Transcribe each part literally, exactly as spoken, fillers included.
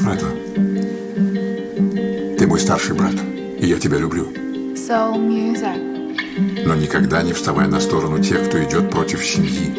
Это... Ты мой старший брат, и я тебя люблю. Soul music. Но никогда не вставай на сторону тех, кто идет против семьи.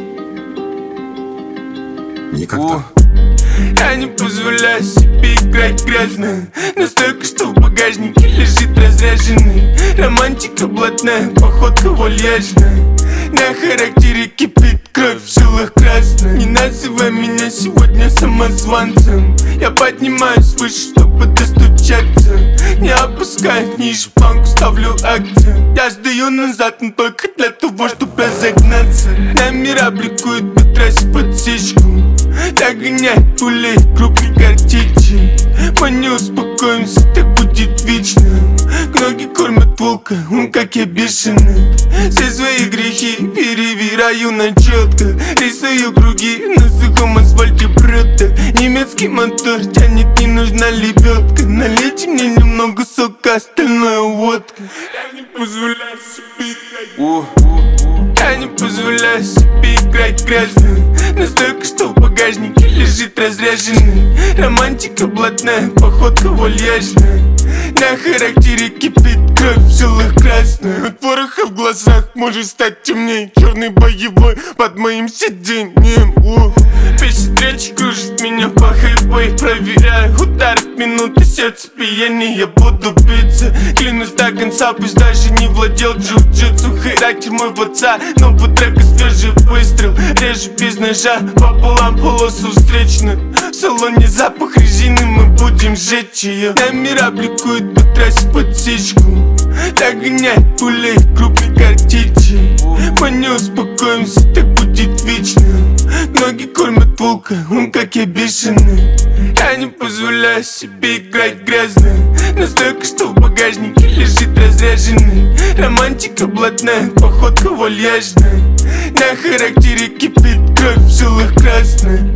Никогда. О, я не позволяю себе играть грязно. Настолько, что в багажнике лежит разряженный. Романтика блатная, походка вальяжная. На характере кипит кровь, в жилах красная. Не называй меня сегодня самозванцем. Я поднимаюсь выше, чтобы достучаться. Не опускаю ниже, планку ставлю акцент. Я сдаю назад, но только для того, чтобы разогнаться. Номера бликуют по трассе подсечку. Догонять пулей крупной картечи. Мы не успокоимся, так будет вечно. Ноги кормят волка, он как я бешеный. Все свои грехи перевираю на четко. Рисую круги на сухом асфальте брата. Немецкий мотор тянет, не нужна лебедка. Налейте мне немного сока, остальное водка. Я не позволяю себе играть. Я не позволяю себе играть грязно. Настолько, что в багажнике лежит разряженный. Романтика блатная, походка вальяжная. На характере кипит кровь, в жилах красная. От пороха в глазах может стать темней. Черный боевой под моим сиденьем. Песня встречи кружит меня по хайвей. Проверяю удар от минуты, сердце пьянее. Я буду биться, клянусь до конца. Пусть даже не владел джиу-джитсу. Характер мой в отца, но по треку свежий выстрел. Режу без ножа, пополам полосу встречную. В салоне запах резины, мы будем сжечь ее. Номера бликуют по трассе подсечку. Догонять пулей крупной картечи. Мы не успокоимся, так будет вечно. Ноги кормят волка, он как я бешеный. Я не позволяю себе играть грязно. Настолько, что в багажнике лежит разряженный. Романтика блатная, походка вальяжная. На характере кипит кровь, в жилах красная.